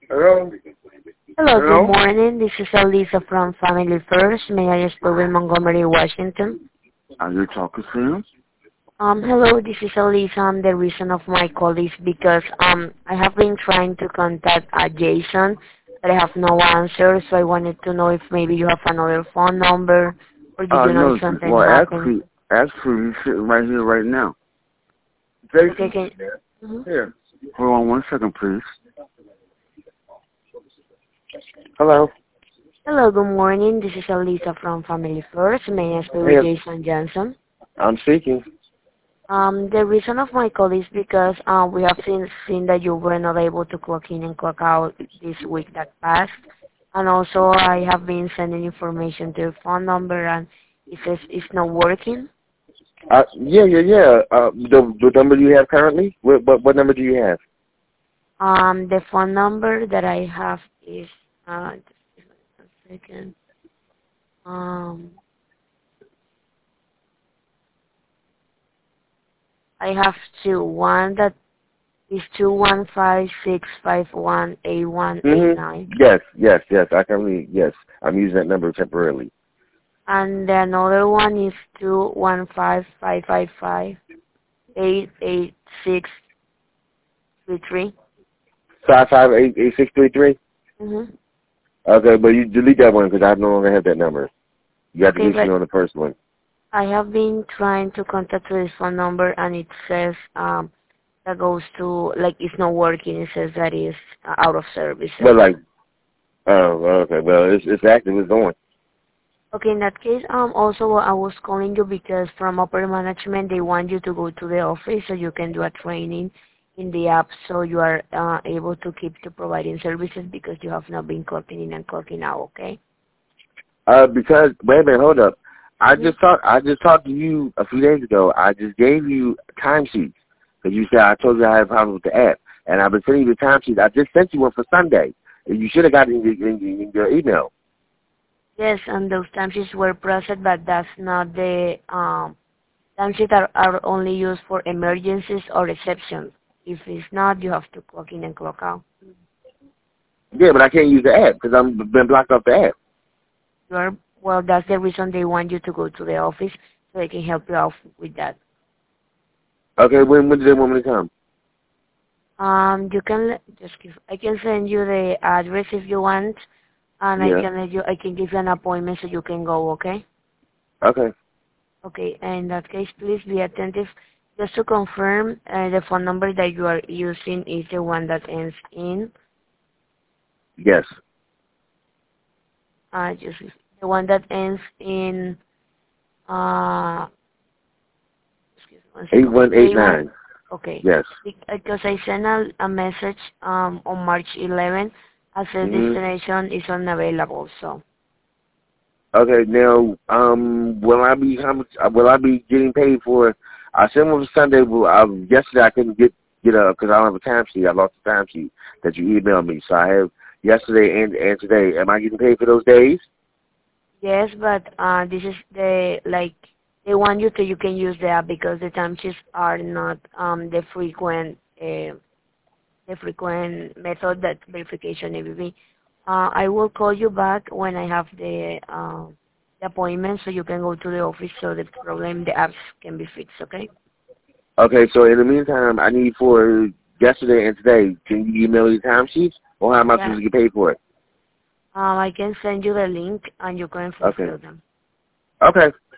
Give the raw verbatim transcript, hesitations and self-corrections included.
Hello? Hello, good Hello? morning. This is Elisa from Family First. May I speak with Montgomery, Washington? Are you talking to him? Um, hello, this is Elisa. Um, the reason of my call is because um I have been trying to contact uh, Jason, but I have no answer. So I wanted to know if maybe you have another phone number, or did Uh, you know if no, something well, happened? actually, actually, he's sitting right here right now. Okay, Jason? can. Mhm. Here. Hold on one second, please. Hello? Hello, good morning. This is Elisa from Family First. May I speak with Hey, Jason Johnson? I'm speaking. Um, the reason of my call is because uh, we have seen, seen that you were not able to clock in and clock out this week that passed. And also I have been sending information to your phone number and it says it's not working. Uh, yeah, yeah, yeah. Uh, the, the number you have currently? What, what, what number do you have? Um, the phone number that I have is, uh, just give me one second. Um, I have two. One that is two one five six five one eight one eight Mm-hmm. nine. Yes, yes, yes. I currently, yes. I'm using that number temporarily. And the another one is two one five five five five eight eight six three three. Five five eight eight six three three. Mhm. Okay, but you delete that one because I no longer have that number. You have to Okay, reach me but on the first one. I have been trying to contact this phone number and it says um that goes to like it's not working. It says that it's uh, out of service. But like, oh, okay. Well, it's it's active. It's going. Okay, in that case, um, also I was calling you because from upper management they want you to go to the office so you can do a training in the app so you are uh, able to keep to providing services because you have not been clocking in and clocking out. Okay. Uh, because wait a minute, hold up. I Mm-hmm. just talked. I just talked to you a few days ago. I just gave you timesheets because you said I told you I had a problem with the app, and I've been sending you the timesheets. I just sent you one for Sunday. You should have got it in, your- in, your- in your email. Yes, and those timesheets were processed, but that's not the um, timesheets are, are only used for emergencies or exceptions. If it's not, you have to clock in and clock out. Yeah, but I can't use the app because I'm been blocked off the app. You are, well, that's the reason they want you to go to the office so they can help you out with that. Okay, when when do they want me to come? Um, you can let- just give. I can send you the address if you want, and I Yeah. can let you. I can give you an appointment so you can go. Okay. Okay. Okay. In that case, please be attentive. Just to confirm, uh, the phone number that you are using is the one that ends in. Yes. Uh, just the one that ends in. Uh, excuse me one Eight second. one eight A one. nine. Okay. Yes. Because I sent a, a message um on March eleventh. I said Mhm. destination is unavailable. So. Okay, now, um, will I be how much? uh, Will I be getting paid for? I sent one for Sunday. But I, yesterday I couldn't get get up because I don't have a timesheet. I lost the timesheet that you emailed me. So I have yesterday and and today. Am I getting paid for those days? Yes, but uh, this is the like they want you to you can use the app because the timesheets are not um the frequent uh, the frequent method that verification A B B. Uh, I will call you back when I have the uh, the appointment so you can go to the office so the problem the apps can be fixed. Okay. Okay, so in the meantime, I need for yesterday and today. Can you email me the timesheets, or how am I Yeah. supposed to get paid for it? Um, I can send you the link and you can Okay. fulfill them. Okay.